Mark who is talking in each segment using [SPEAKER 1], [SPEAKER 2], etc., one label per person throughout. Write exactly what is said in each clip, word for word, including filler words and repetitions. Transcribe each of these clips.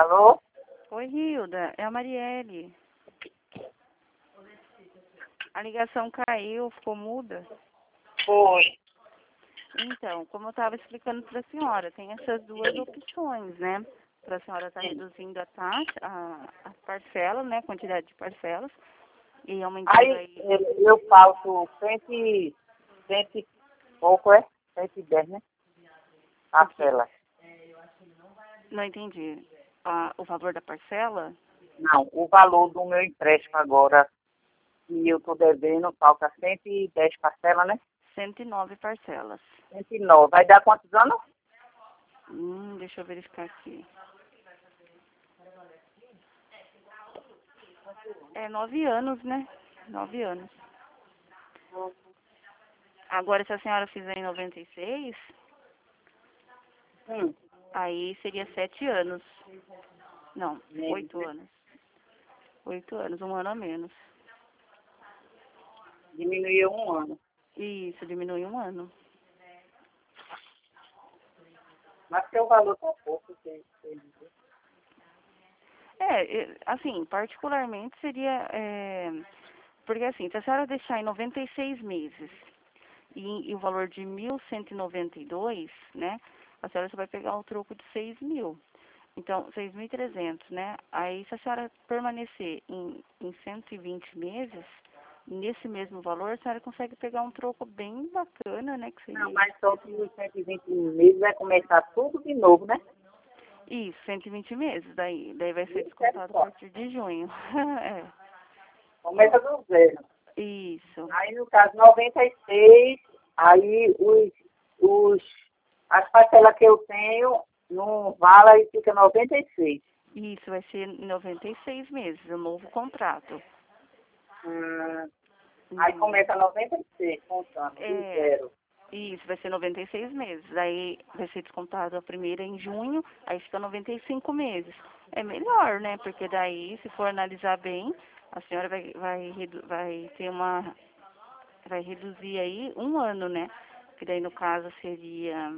[SPEAKER 1] Alô?
[SPEAKER 2] Oi, Hilda, é a Marielle. A ligação caiu, ficou muda.
[SPEAKER 1] Foi.
[SPEAKER 2] Então, como eu estava explicando para a senhora, tem essas duas opções, né? Para a senhora estar reduzindo a taxa, a, a parcela, né? A quantidade de parcelas. E aumentando
[SPEAKER 1] Aí
[SPEAKER 2] aí.
[SPEAKER 1] eu, eu faço cento e cento e pouco, é? cento e dez, né? Parcela.
[SPEAKER 2] Não entendi. Ah, o valor da parcela?
[SPEAKER 1] Não, o valor do meu empréstimo agora, que eu tô devendo, falta cento e dez parcelas, né?
[SPEAKER 2] cento e nove parcelas.
[SPEAKER 1] cento e nove. Vai dar quantos anos?
[SPEAKER 2] Hum, deixa eu verificar aqui. É nove anos, né? Nove anos. Agora, se a senhora fizer em noventa e seis,
[SPEAKER 1] Hum.
[SPEAKER 2] aí seria sete anos. Não,
[SPEAKER 1] Menos,
[SPEAKER 2] oito
[SPEAKER 1] né?
[SPEAKER 2] anos. Oito anos, um ano a menos.
[SPEAKER 1] Diminuiu um ano.
[SPEAKER 2] Isso, diminui um ano.
[SPEAKER 1] Mas que o valor tá pouco, você você diz.
[SPEAKER 2] É, é, assim, particularmente seria, é, porque assim, se a senhora deixar em noventa e seis meses e, e o valor de mil cento e noventa e dois, né, a senhora só vai pegar o troco de seis mil. Então, seis mil e trezentos, né? Aí, se a senhora permanecer em, em cento e vinte meses, nesse mesmo valor, a senhora consegue pegar um troco bem bacana, né? Que
[SPEAKER 1] Não,
[SPEAKER 2] seria
[SPEAKER 1] mas só que os cento e vinte meses vai começar tudo de novo, né?
[SPEAKER 2] isso, cento e vinte meses. Daí, daí vai ser
[SPEAKER 1] Isso é
[SPEAKER 2] descontado a
[SPEAKER 1] só.
[SPEAKER 2] partir de junho. É,
[SPEAKER 1] Começa do zero.
[SPEAKER 2] isso.
[SPEAKER 1] Aí, no caso, noventa e seis, aí os, os, as parcelas que eu tenho não vale e fica noventa e seis.
[SPEAKER 2] Isso vai ser em noventa e seis meses, o novo contrato.
[SPEAKER 1] Hum, aí
[SPEAKER 2] Hum,
[SPEAKER 1] começa noventa e seis, contando, do
[SPEAKER 2] É,
[SPEAKER 1] zero.
[SPEAKER 2] isso, vai ser noventa e seis meses. Aí vai ser descontado a primeira em junho, aí fica noventa e cinco meses. É melhor, né? Porque daí, se for analisar bem, a senhora vai, vai, redu- vai ter uma. Vai reduzir aí um ano, né? Que daí, no caso, seria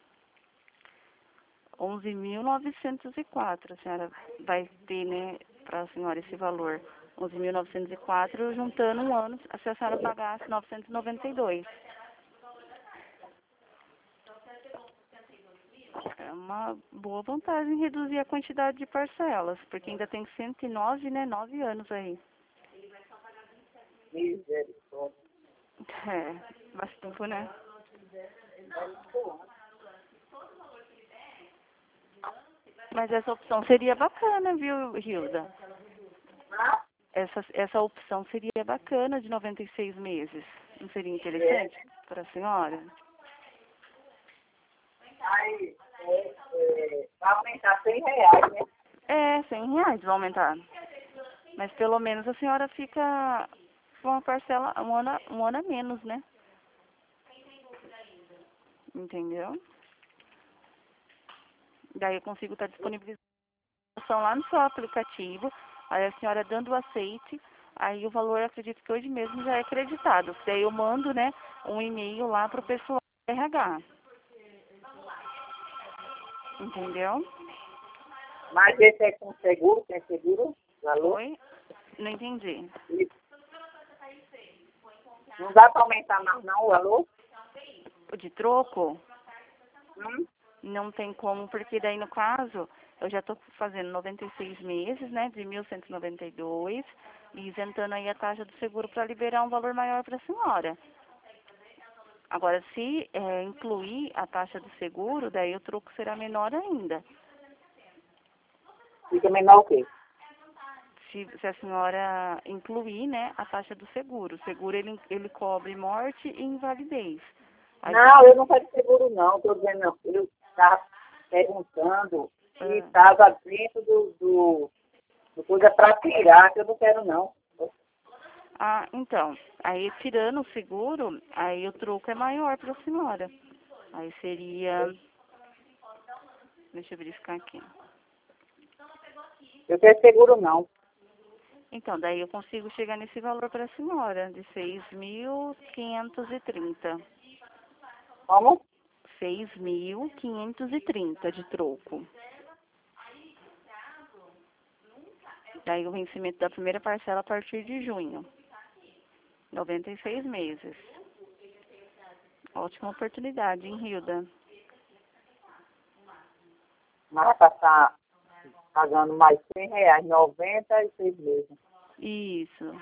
[SPEAKER 2] onze mil novecentos e quatro. A senhora vai ter, né, para a senhora esse valor. onze mil novecentos e quatro, juntando um ano, se a senhora pagasse novecentos e noventa e dois. É uma boa vantagem reduzir a quantidade de parcelas, porque ainda tem cento e nove, né? Nove anos aí.
[SPEAKER 1] Misericórdia.
[SPEAKER 2] É, bastante tempo, né? Mas essa opção seria bacana, viu, Hilda?
[SPEAKER 1] Ah,
[SPEAKER 2] Essa, essa opção seria bacana de noventa e seis meses. Não seria
[SPEAKER 1] é.
[SPEAKER 2] interessante para a senhora?
[SPEAKER 1] Aí é, é, vai aumentar cem reais, né?
[SPEAKER 2] É, cem reais vai aumentar. Mas pelo menos a senhora fica com uma parcela um ano, a- um ano a menos, né? Entendeu? Daí eu consigo estar disponibilizando lá no seu aplicativo, aí a senhora dando o aceite, aí o valor, acredito que hoje mesmo já é acreditado. Daí eu mando, né, um e-mail lá pro pessoal do R H. Entendeu?
[SPEAKER 1] Mas esse é com seguro, tem seguro, valor?
[SPEAKER 2] Oi? Não entendi.
[SPEAKER 1] E não dá para aumentar mais não o valor?
[SPEAKER 2] O de troco?
[SPEAKER 1] Hum?
[SPEAKER 2] Não tem como, porque daí no caso, eu já estou fazendo noventa e seis meses, né, de mil cento e noventa e dois, e isentando aí a taxa do seguro para liberar um valor maior para a senhora. Agora, se é, incluir a taxa do seguro, daí o troco será menor ainda.
[SPEAKER 1] Fica menor o quê?
[SPEAKER 2] Se, se a senhora incluir, né, a taxa do seguro. O seguro, ele, ele cobre morte e invalidez. Aí,
[SPEAKER 1] Não, eu não quero seguro não, estou dizendo, não. Eu estava perguntando se
[SPEAKER 2] ah,
[SPEAKER 1] estava dentro do, do, do coisa para tirar, que eu não quero não.
[SPEAKER 2] ah, então, aí tirando o seguro, aí o troco é maior para a senhora. Aí seria, deixa eu verificar aqui.
[SPEAKER 1] Eu quero seguro não.
[SPEAKER 2] Então, daí eu consigo chegar nesse valor para a senhora, de seis mil quinhentos e trinta.
[SPEAKER 1] Como?
[SPEAKER 2] seis mil quinhentos e trinta de troco. Daí o vencimento da primeira parcela a partir de junho. noventa e seis meses. Ótima oportunidade, hein, Hilda?
[SPEAKER 1] Mas vai estar pagando mais cem reais, noventa e seis meses.
[SPEAKER 2] Isso.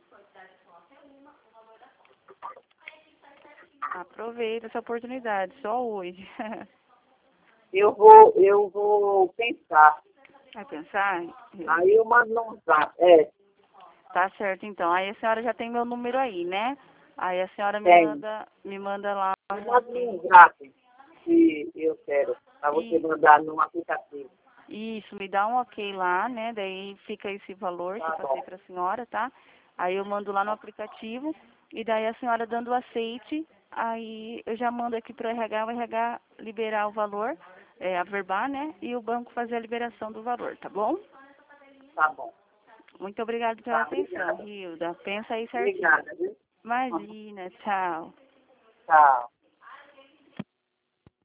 [SPEAKER 2] Aproveita essa oportunidade, só hoje.
[SPEAKER 1] Eu vou, eu vou pensar.
[SPEAKER 2] Vai pensar?
[SPEAKER 1] Aí eu mando no zap. É,
[SPEAKER 2] Tá certo, então. Aí a senhora já tem meu número aí, né? Aí a senhora me
[SPEAKER 1] tem.
[SPEAKER 2] manda, me manda lá.
[SPEAKER 1] Manda no zap, se eu quero, para você
[SPEAKER 2] E-
[SPEAKER 1] mandar no aplicativo.
[SPEAKER 2] Isso, me dá um ok lá, né? Daí fica esse valor que
[SPEAKER 1] Tá
[SPEAKER 2] eu passei
[SPEAKER 1] bom.
[SPEAKER 2] para a senhora, tá? Aí eu mando lá no aplicativo e daí a senhora dando o aceite, aí eu já mando aqui para o R H, o R H liberar o valor, é, averbar, né? E o banco fazer a liberação do valor, tá bom?
[SPEAKER 1] Tá bom.
[SPEAKER 2] Muito obrigada pela
[SPEAKER 1] Tá,
[SPEAKER 2] atenção,
[SPEAKER 1] obrigada.
[SPEAKER 2] Hilda. Pensa aí certinho.
[SPEAKER 1] Obrigada, viu?
[SPEAKER 2] Imagina, tchau.
[SPEAKER 1] Tchau.